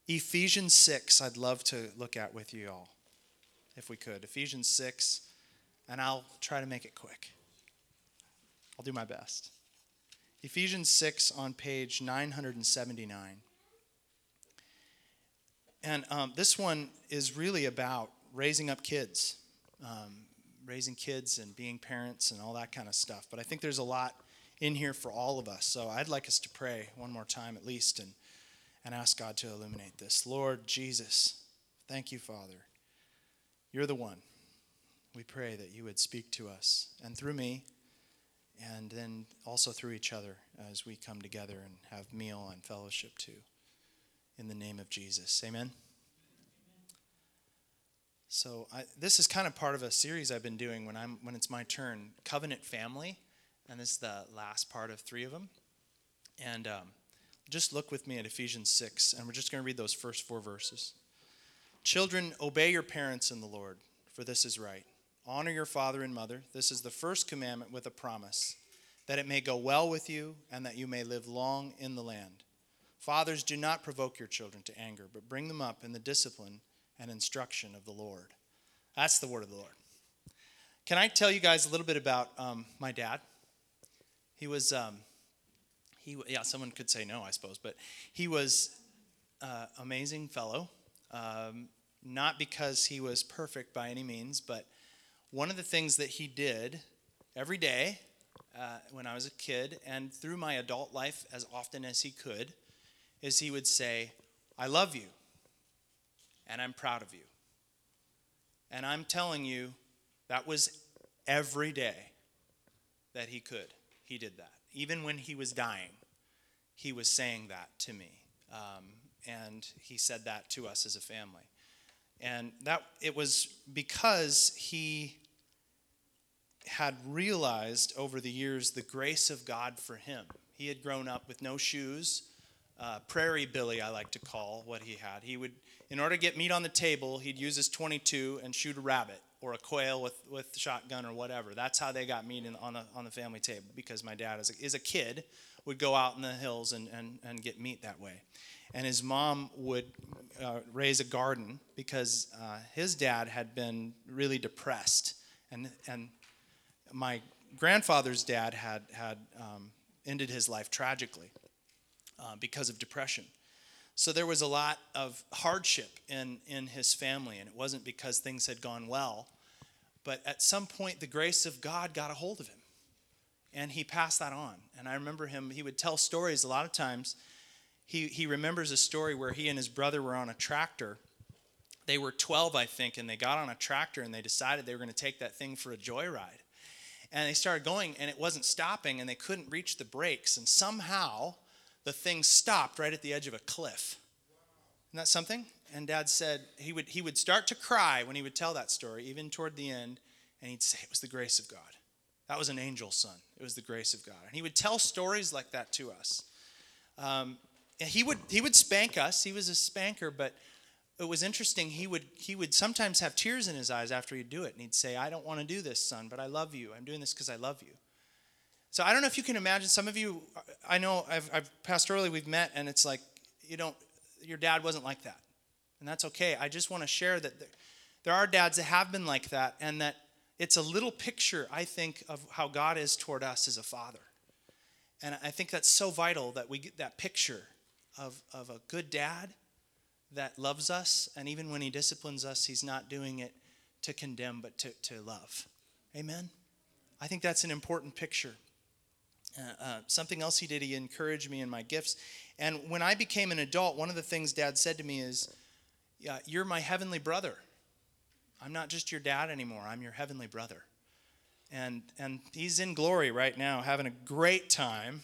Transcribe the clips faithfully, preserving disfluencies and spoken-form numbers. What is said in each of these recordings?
Ephesians six, I'd love to look at with you all, if we could. Ephesians six, and I'll try to make it quick. I'll do my best. Ephesians six on page nine seventy-nine. And um, this one is really about raising up kids, um, raising kids and being parents and all that kind of stuff. But I think there's a lot in here for all of us. So I'd like us to pray one more time at least and, and ask God to illuminate this. Lord Jesus, thank you, Father. You're the one. We pray that you would speak to us and through me and then also through each other as we come together and have meal and fellowship too. In the name of Jesus. Amen. So I, this is kind of part of a series I've been doing when I'm when it's my turn, Covenant Family, and this is the last part of three of them. And um, just look with me at Ephesians six, and we're just going to read those first four verses. Children, obey your parents in the Lord, for this is right. Honor your father and mother. This is the first commandment with a promise, that it may go well with you and that you may live long in the land. Fathers, do not provoke your children to anger, but bring them up in the discipline and instruction of the Lord. That's the word of the Lord. Can I tell you guys a little bit about um, my dad? He was, um, he yeah, someone could say no, I suppose, but he was an uh, amazing fellow. Um, not because he was perfect by any means, but one of the things that he did every day uh, when I was a kid and through my adult life as often as he could is he would say, I love you, and I'm proud of you. And I'm telling you, that was every day that he could. He did that. Even when he was dying, he was saying that to me. Um, and he said that to us as a family. And that it was because he had realized over the years the grace of God for him. He had grown up with no shoes. Uh, Prairie Billy, I like to call what he had. He would, in order to get meat on the table, he'd use his twenty-two and shoot a rabbit or a quail with, with shotgun or whatever. That's how they got meat in, on the on the family table, because my dad, as a, as a kid, would go out in the hills and, and, and get meat that way. And his mom would uh, raise a garden because uh, his dad had been really depressed. And and my grandfather's dad had, had um, ended his life tragically. Uh, because of depression. So there was a lot of hardship in, in his family, and it wasn't because things had gone well, but at some point the grace of God got a hold of him, and he passed that on. And I remember him, he would tell stories a lot of times. He, he remembers a story where he and his brother were on a tractor. They were twelve, I think, and they got on a tractor, and they decided they were going to take that thing for a joyride. And they started going, and it wasn't stopping, and they couldn't reach the brakes, and somehow the thing stopped right at the edge of a cliff. Isn't that something? And Dad said he would he would start to cry when he would tell that story, even toward the end, and he'd say it was the grace of God. That was an angel, son. It was the grace of God. And he would tell stories like that to us. Um, and he would he would spank us. He was a spanker, but it was interesting. He would he would sometimes have tears in his eyes after he'd do it, and he'd say, I don't want to do this, son, but I love you. I'm doing this because I love you. So I don't know if you can imagine, some of you, I know I've, I've pastorally we've met, and it's like, you don't, your dad wasn't like that. And that's okay. I just want to share that there, there are dads that have been like that, and that it's a little picture, I think, of how God is toward us as a father. And I think that's so vital that we get that picture of, of a good dad that loves us, and even when he disciplines us, he's not doing it to condemn, but to, to love. Amen? I think that's an important picture. Uh, uh, something else he did, he encouraged me in my gifts. And when I became an adult, one of the things Dad said to me is, yeah, you're my heavenly brother. I'm not just your dad anymore. I'm your heavenly brother. And and he's in glory right now, having a great time.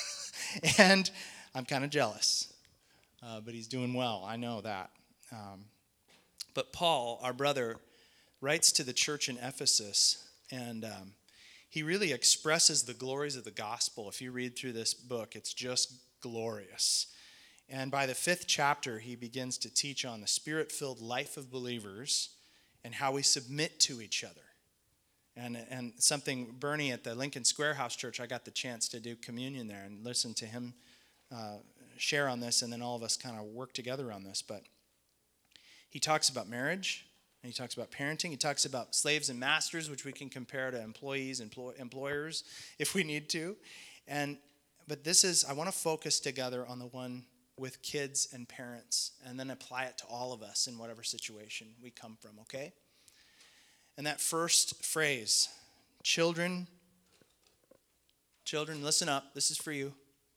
And I'm kind of jealous. Uh, but he's doing well. I know that. Um, but Paul, our brother, writes to the church in Ephesus, and um, he really expresses the glories of the gospel. If you read through this book, it's just glorious. And by the fifth chapter, he begins to teach on the spirit-filled life of believers and how we submit to each other. And, and something, Bernie at the Lincoln Square House Church, I got the chance to do communion there and listen to him uh, share on this, and then all of us kind of work together on this. But he talks about marriage, and he talks about parenting. He talks about slaves and masters, which we can compare to employees, employ, employers, if we need to. And but this is, I want to focus together on the one with kids and parents, and then apply it to all of us in whatever situation we come from, okay? And that first phrase, children, children, listen up. This is for you.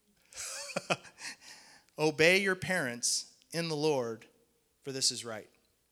Obey your parents in the Lord, for this is right.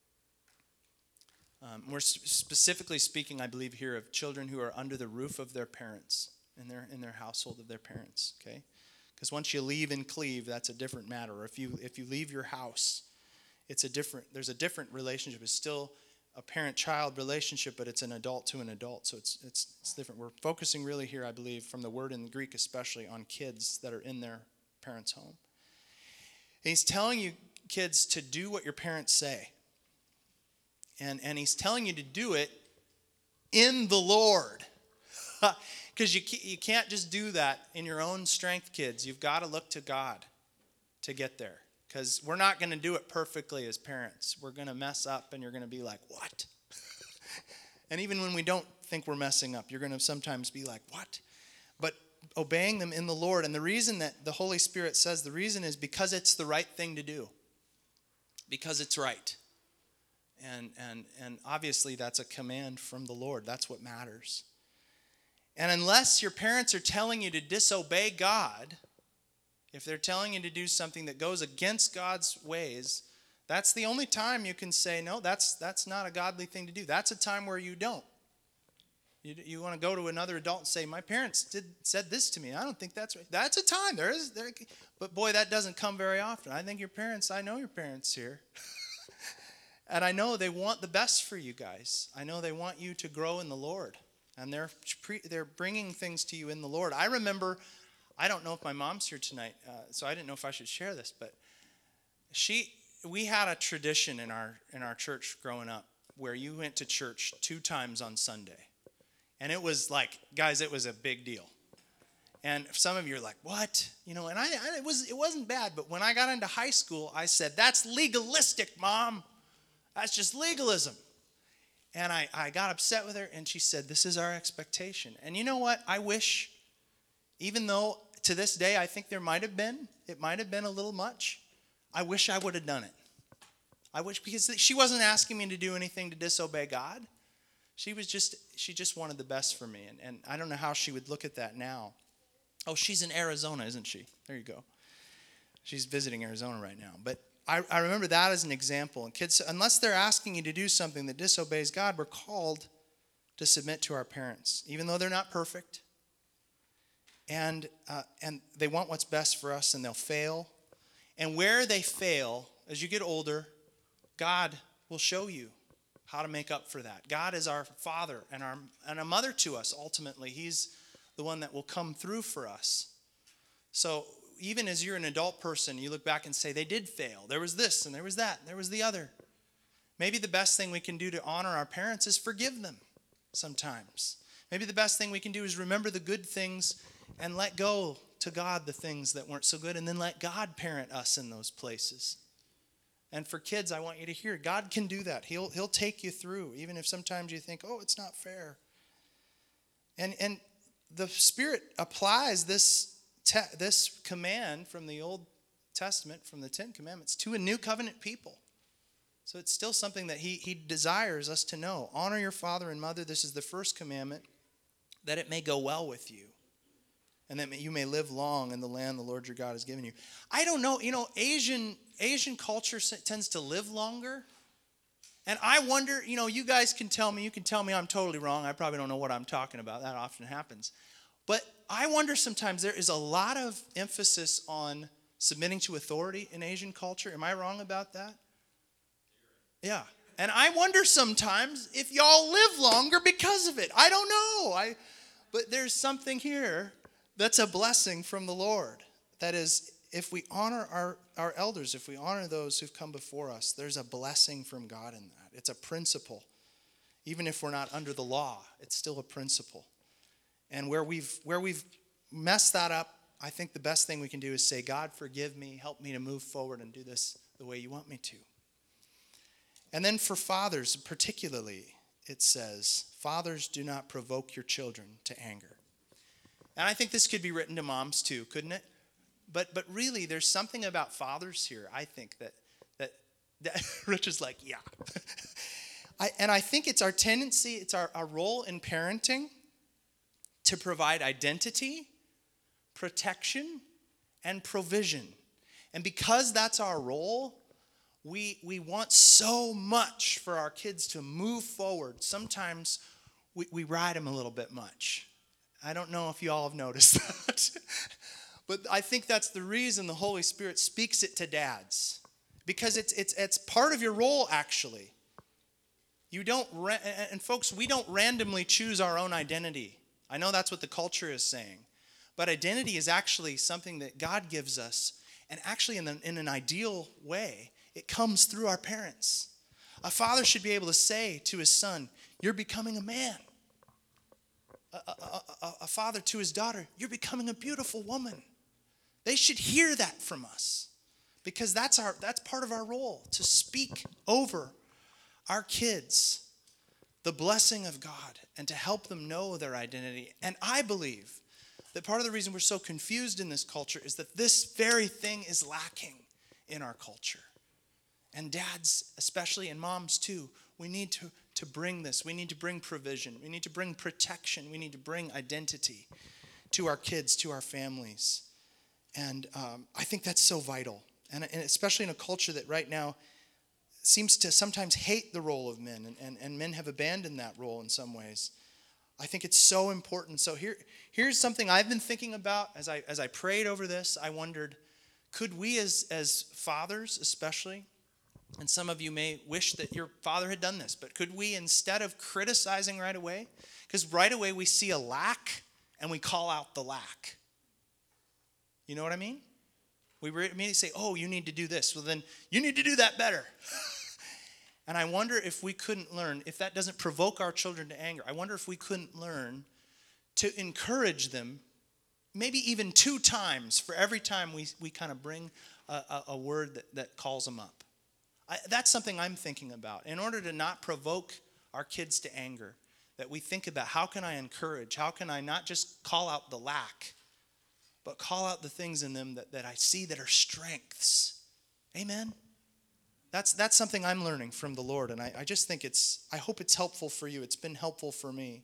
Um, we're specifically speaking, I believe, here of children who are under the roof of their parents, in their in their household of their parents, okay? Because once you leave and cleave, that's a different matter. Or if you if you leave your house, it's a different. There's a different relationship. It's still a parent-child relationship, but it's an adult to an adult, so it's it's it's different. We're focusing really here, I believe, from the word in the Greek especially, on kids that are in their parents' home. And he's telling you, kids, to do what your parents say. And, and he's telling you to do it in the Lord. Because you, you can't just do that in your own strength, kids. You've got to look to God to get there. Because we're not going to do it perfectly as parents. We're going to mess up, and you're going to be like, what? And even when we don't think we're messing up, you're going to sometimes be like, what? But obeying them in the Lord. And the reason that the Holy Spirit says the reason is because it's the right thing to do. Because it's right. And, and, and obviously that's a command from the Lord. That's what matters. And unless your parents are telling you to disobey God, if they're telling you to do something that goes against God's ways, that's the only time you can say, no, that's that's not a godly thing to do. That's a time where you don't. You, you want to go to another adult and say, my parents did said this to me. I don't think that's right. That's a time. There is, there, but boy, that doesn't come very often. I think your parents, I know your parents here. And I know they want the best for you guys. I know they want you to grow in the Lord. And they're pre, they're bringing things to you in the Lord. I remember, I don't know if my mom's here tonight, uh, so I didn't know if I should share this, but she, we had a tradition in our in our church growing up where you went to church two times on Sunday. And it was like, guys, it was a big deal. And some of you are like, what? You know, and I, I it was it wasn't bad, but when I got into high school, I said, that's legalistic, Mom. That's just legalism. And I, I got upset with her, and she said, this is our expectation. And you know what? I wish, even though to this day I think there might have been, it might have been a little much, I wish I would have done it. I wish, because she wasn't asking me to do anything to disobey God. She was just, she just wanted the best for me. And, and I don't know how she would look at that now. Oh, she's in Arizona, isn't she? There you go. She's visiting Arizona right now. But I, I remember that as an example. And kids, unless they're asking you to do something that disobeys God, we're called to submit to our parents, even though they're not perfect. And uh, and they want what's best for us, and they'll fail. And where they fail, as you get older, God will show you how to make up for that. God is our father and our and a mother to us, ultimately. He's the one that will come through for us. So even as you're an adult person, you look back and say, they did fail. There was this, and there was that, and there was the other. Maybe the best thing we can do to honor our parents is forgive them sometimes. Maybe the best thing we can do is remember the good things and let go to God the things that weren't so good, and then let God parent us in those places. And for kids, I want you to hear, God can do that. He'll he'll take you through, even if sometimes you think, oh, it's not fair. And and the Spirit applies this te- this command from the Old Testament, from the Ten Commandments, to a new covenant people. So it's still something that he, he desires us to know. Honor your father and mother. This is the first commandment, that it may go well with you, and that you may live long in the land the Lord your God has given you. I don't know, you know, Asian Asian culture tends to live longer. And I wonder, you know, you guys can tell me, you can tell me I'm totally wrong. I probably don't know what I'm talking about. That often happens. But I wonder sometimes there is a lot of emphasis on submitting to authority in Asian culture. Am I wrong about that? Yeah. And I wonder sometimes if y'all live longer because of it. I don't know. I, but there's something here that's a blessing from the Lord. That is, if we honor our, our elders, if we honor those who've come before us, there's a blessing from God in that. It's a principle. Even if we're not under the law, it's still a principle. And where we've where we've messed that up, I think the best thing we can do is say, God, forgive me, help me to move forward and do this the way you want me to. And then for fathers particularly, it says, fathers, do not provoke your children to anger. And I think this could be written to moms too, couldn't it? But but really, there's something about fathers here, I think, that, that, that Rich is like, yeah. I, and I think it's our tendency, it's our, our role in parenting to provide identity, protection, and provision. And because that's our role, we we want so much for our kids to move forward. Sometimes we, we ride them a little bit much. I don't know if you all have noticed that. But I think that's the reason the Holy Spirit speaks it to dads. Because it's it's it's part of your role, actually. You don't, ra- and folks, we don't randomly choose our own identity. I know that's what the culture is saying. But identity is actually something that God gives us. And actually, in, the, in an ideal way, it comes through our parents. A father should be able to say to his son, you're becoming a man. A, a, a, a father to his daughter, you're becoming a beautiful woman. They should hear that from us. Because that's our that's part of our role, to speak over our kids the blessing of God and to help them know their identity. And I believe that part of the reason we're so confused in this culture is that this very thing is lacking in our culture. And dads, especially, and moms too, we need to, to bring this. We need to bring provision. We need to bring protection. We need to bring identity to our kids, to our families. And um, I think that's so vital. And, and especially in a culture that right now seems to sometimes hate the role of men, and, and, and men have abandoned that role in some ways. I think it's so important. So here, here's something I've been thinking about as I as I prayed over this. I wondered, could we as, as fathers especially, and some of you may wish that your father had done this, but could we, instead of criticizing right away, because right away we see a lack and we call out the lack. You know what I mean? We immediately say, oh, you need to do this. Well, then you need to do that better. And I wonder if we couldn't learn, if that doesn't provoke our children to anger, I wonder if we couldn't learn to encourage them, maybe even two times for every time we, we kind of bring a, a, a word that, that calls them up. I, that's something I'm thinking about. In order to not provoke our kids to anger, that we think about, how can I encourage? How can I not just call out the lack, but call out the things in them that, that I see that are strengths. Amen? That's that's something I'm learning from the Lord, and I, I just think it's, I hope it's helpful for you. It's been helpful for me.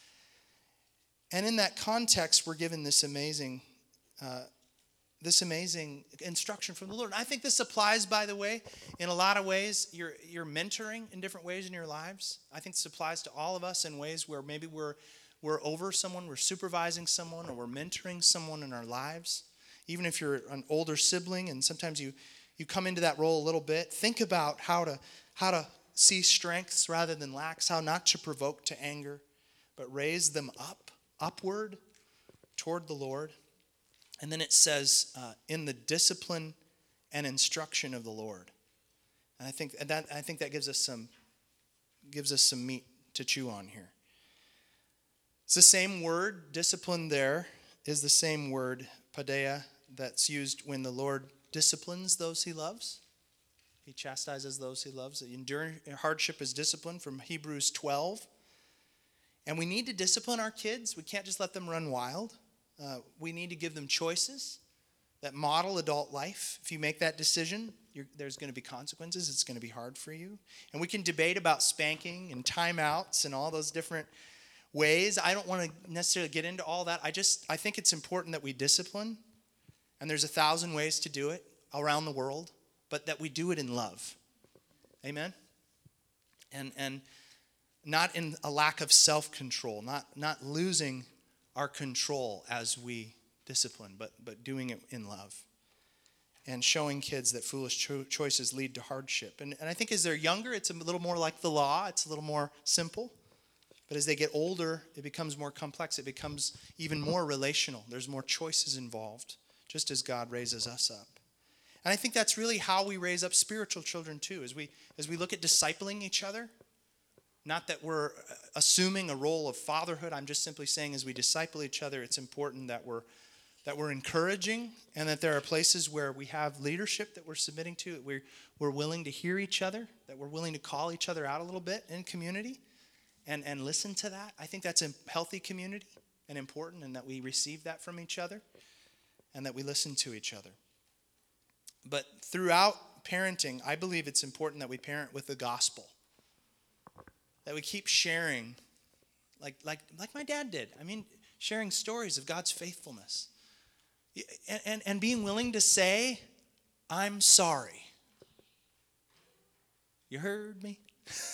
And in that context, we're given this amazing, uh, this amazing instruction from the Lord. And I think this applies, by the way, in a lot of ways. You're, you're mentoring in different ways in your lives. I think this applies to all of us in ways where maybe we're We're over someone, we're supervising someone, or we're mentoring someone in our lives. Even if you're an older sibling and sometimes you, you come into that role a little bit, think about how to how to see strengths rather than lacks, how not to provoke to anger, but raise them up, upward toward the Lord. And then it says, uh, in the discipline and instruction of the Lord. And I think that I think that gives us some gives us some meat to chew on here. It's the same word, discipline there is the same word, paideia, that's used when the Lord disciplines those he loves. He chastises those he loves. Enduring hardship is discipline from Hebrews twelve. And we need to discipline our kids. We can't just let them run wild. Uh, we need to give them choices that model adult life. If you make that decision, you're, there's going to be consequences. It's going to be hard for you. And we can debate about spanking and timeouts and all those different ways. I don't want to necessarily get into all that. I just, I think it's important that we discipline. And there's a thousand ways to do it around the world, but that we do it in love. Amen? And and not in a lack of self-control, not, not losing our control as we discipline, but, but doing it in love. And showing kids that foolish cho- choices lead to hardship. And, and I think as they're younger, it's a little more like the law. It's a little more simple. But as they get older, it becomes more complex. It becomes even more relational. There's more choices involved, just as God raises us up. And I think that's really how we raise up spiritual children too. As we as we look at discipling each other, not that we're assuming a role of fatherhood. I'm just simply saying as we disciple each other, it's important that we're that we're encouraging, and that there are places where we have leadership that we're submitting to, that we're, we're willing to hear each other, that we're willing to call each other out a little bit in community and, and listen to that. I think that's a healthy community and important, and that we receive that from each other and that we listen to each other. But throughout parenting, I believe it's important that we parent with the gospel, that we keep sharing like, like, like my dad did. I mean, sharing stories of God's faithfulness. And, and, and being willing to say, I'm sorry. You heard me?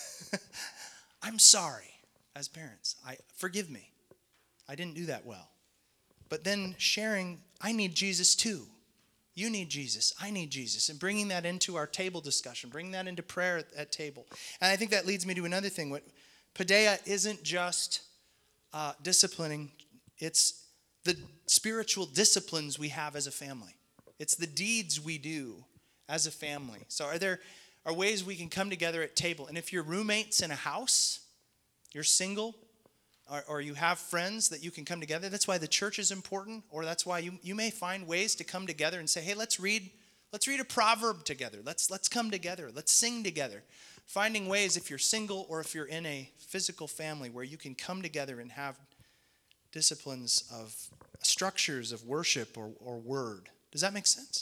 I'm sorry as parents. I forgive me. I didn't do that well. But then sharing, I need Jesus too. You need Jesus. I need Jesus. And bringing that into our table discussion, bringing that into prayer at, at table. And I think that leads me to another thing. What Paideia isn't just uh, disciplining. It's the spiritual disciplines we have as a family. It's the deeds we do as a family. So are there are ways we can come together at table? And if you're roommates in a house, you're single, or, or you have friends that you can come together, that's why the church is important, or that's why you, you may find ways to come together and say, hey, let's read, let's read a proverb together. Let's let's come together. Let's sing together. Finding ways, if you're single or if you're in a physical family, where you can come together and have disciplines of structures of worship or, or word. Does that make sense?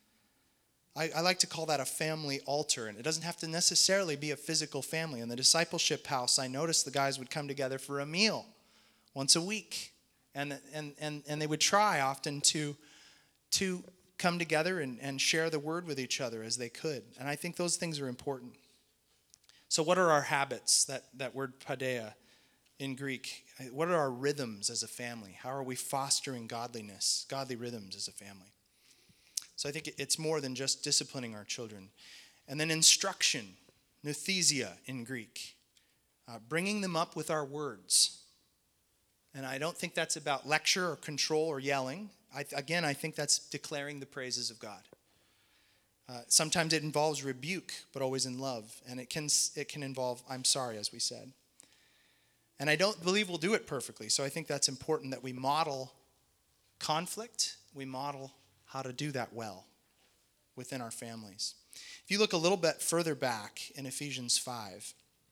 I, I like to call that a family altar, and it doesn't have to necessarily be a physical family. In the discipleship house, I noticed the guys would come together for a meal once a week, and and and, and they would try often to, to come together and, and share the word with each other as they could. And I think those things are important. So what are our habits, that, that word paideia in Greek? What are our rhythms as a family? How are we fostering godliness, godly rhythms as a family? So I think it's more than just disciplining our children. And then instruction, nouthesia in Greek, uh, bringing them up with our words. And I don't think that's about lecture or control or yelling. I, again, I think that's declaring the praises of God. Uh, sometimes it involves rebuke, but always in love. And it can it can involve, I'm sorry, as we said. And I don't believe we'll do it perfectly. So I think that's important that we model conflict. We model how to do that well within our families. If you look a little bit further back in Ephesians five,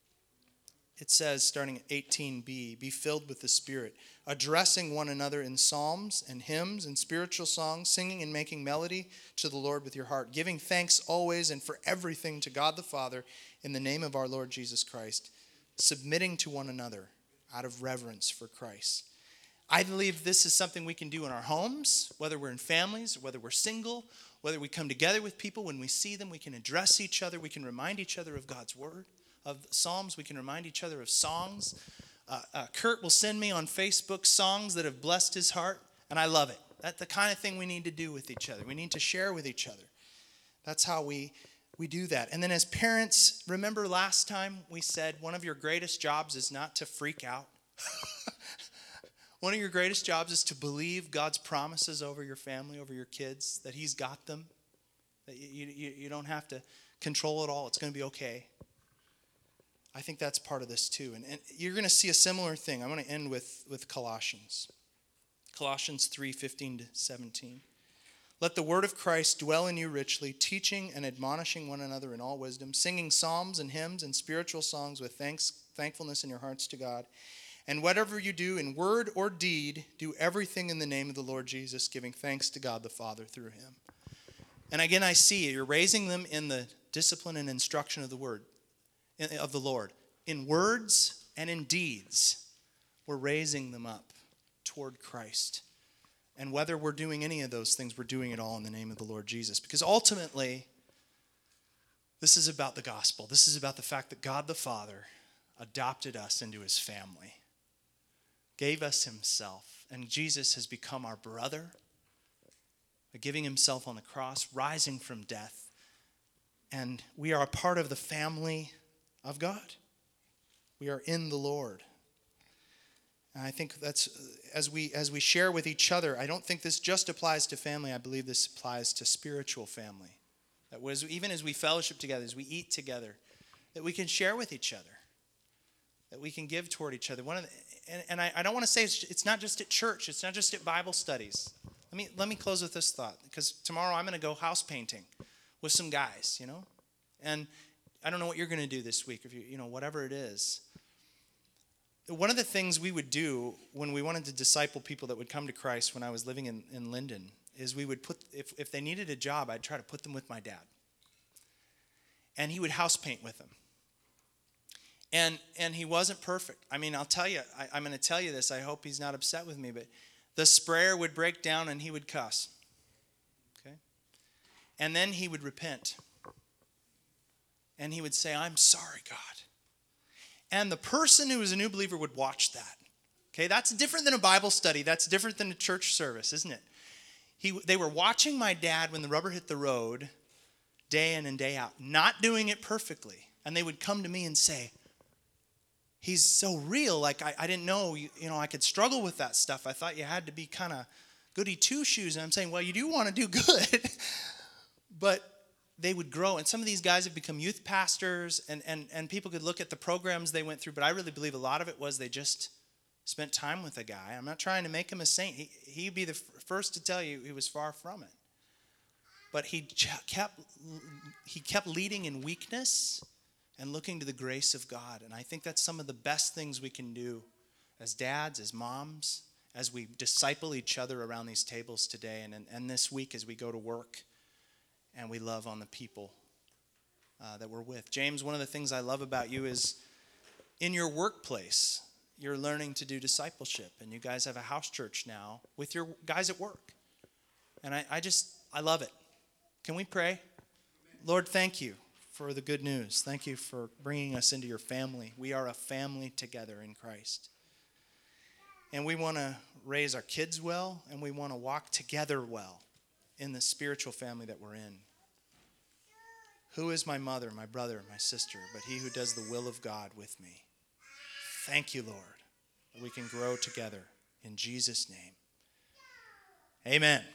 it says, starting at eighteen b, be filled with the Spirit, addressing one another in psalms and hymns and spiritual songs, singing and making melody to the Lord with your heart, giving thanks always and for everything to God the Father in the name of our Lord Jesus Christ, submitting to one another out of reverence for Christ. I believe this is something we can do in our homes, whether we're in families, or whether we're single, whether we come together with people. When we see them, we can address each other. We can remind each other of God's word, of Psalms. We can remind each other of songs. Uh, uh, Kurt will send me on Facebook songs that have blessed his heart, and I love it. That's the kind of thing we need to do with each other. We need to share with each other. That's how we, we do that. And then as parents, remember last time we said one of your greatest jobs is not to freak out. One of your greatest jobs is to believe God's promises over your family, over your kids, that he's got them, that you, you, you don't have to control it all. It's going to be okay. I think that's part of this too. And, and you're going to see a similar thing. I'm going to end with, with Colossians. Colossians three, fifteen to seventeen. Let the word of Christ dwell in you richly, teaching and admonishing one another in all wisdom, singing psalms and hymns and spiritual songs with thanks, thankfulness in your hearts to God. And whatever you do in word or deed, do everything in the name of the Lord Jesus, giving thanks to God the Father through him. And again, I see you're raising them in the discipline and instruction of the word, of the Lord. In words and in deeds, we're raising them up toward Christ. And whether we're doing any of those things, we're doing it all in the name of the Lord Jesus. Because ultimately, this is about the gospel. This is about the fact that God the Father adopted us into his family, gave us himself, and Jesus has become our brother, giving himself on the cross, rising from death, and we are a part of the family of God. We are in the Lord. And I think that's, as we as we share with each other, I don't think this just applies to family. I believe this applies to spiritual family. That was, even as we fellowship together, as we eat together, that we can share with each other, that we can give toward each other. One of the, and, and I, I don't want to say it's, it's not just at church. It's not just at Bible studies. Let me let me close with this thought, because tomorrow I'm going to go house painting with some guys, you know? And I don't know what you're going to do this week, if you, you know, whatever it is. One of the things we would do when we wanted to disciple people that would come to Christ when I was living in, in Linden is we would put, if, if they needed a job, I'd try to put them with my dad. And he would house paint with them. And and he wasn't perfect. I mean, I'll tell you, I, I'm going to tell you this. I hope he's not upset with me, but the sprayer would break down and he would cuss. Okay? And then he would repent. And he would say, I'm sorry, God. And the person who was a new believer would watch that. Okay, that's different than a Bible study. That's different than a church service, isn't it? He, they were watching my dad when the rubber hit the road, day in and day out, not doing it perfectly. And they would come to me and say, he's so real. Like, I, I didn't know, you, you know, I could struggle with that stuff. I thought you had to be kind of goody two-shoes. And I'm saying, well, you do want to do good. But they would grow. And some of these guys have become youth pastors, and, and, and people could look at the programs they went through, but I really believe a lot of it was they just spent time with a guy. I'm not trying to make him a saint. He, he'd be the first to tell you he was far from it. But he kept, he kept leading in weakness and looking to the grace of God. And I think that's some of the best things we can do as dads, as moms, as we disciple each other around these tables today and, and, and this week as we go to work. And we love on the people uh, that we're with. James, one of the things I love about you is in your workplace, you're learning to do discipleship. And you guys have a house church now with your guys at work. And I, I just, I love it. Can we pray? Amen. Lord, thank you for the good news. Thank you for bringing us into your family. We are a family together in Christ. And we want to raise our kids well, and we want to walk together well in the spiritual family that we're in. Who is my mother, my brother, my sister, but he who does the will of God with me? Thank you, Lord, that we can grow together in Jesus' name. Amen.